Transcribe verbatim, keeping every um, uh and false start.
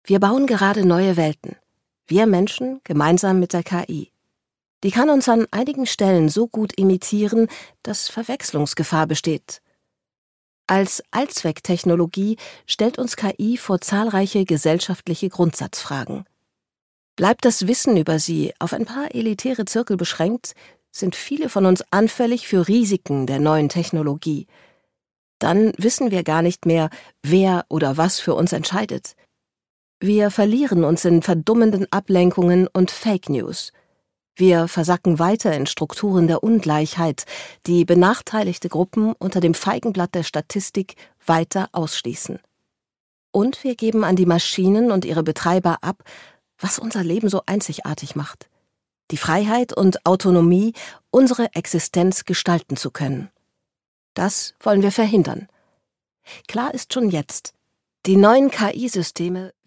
Wir bauen gerade neue Welten. Wir Menschen gemeinsam mit der K I. Die kann uns an einigen Stellen so gut imitieren, dass Verwechslungsgefahr besteht. Als Allzwecktechnologie stellt uns K I vor zahlreiche gesellschaftliche Grundsatzfragen. Bleibt das Wissen über sie auf ein paar elitäre Zirkel beschränkt, sind viele von uns anfällig für Risiken der neuen Technologie. Dann wissen wir gar nicht mehr, wer oder was für uns entscheidet. Wir verlieren uns in verdummenden Ablenkungen und Fake News. Wir versacken weiter in Strukturen der Ungleichheit, die benachteiligte Gruppen unter dem Feigenblatt der Statistik weiter ausschließen. Und wir geben an die Maschinen und ihre Betreiber ab, was unser Leben so einzigartig macht: die Freiheit und Autonomie, unsere Existenz gestalten zu können. Das wollen wir verhindern. Klar ist schon jetzt: Die neuen K I-Systeme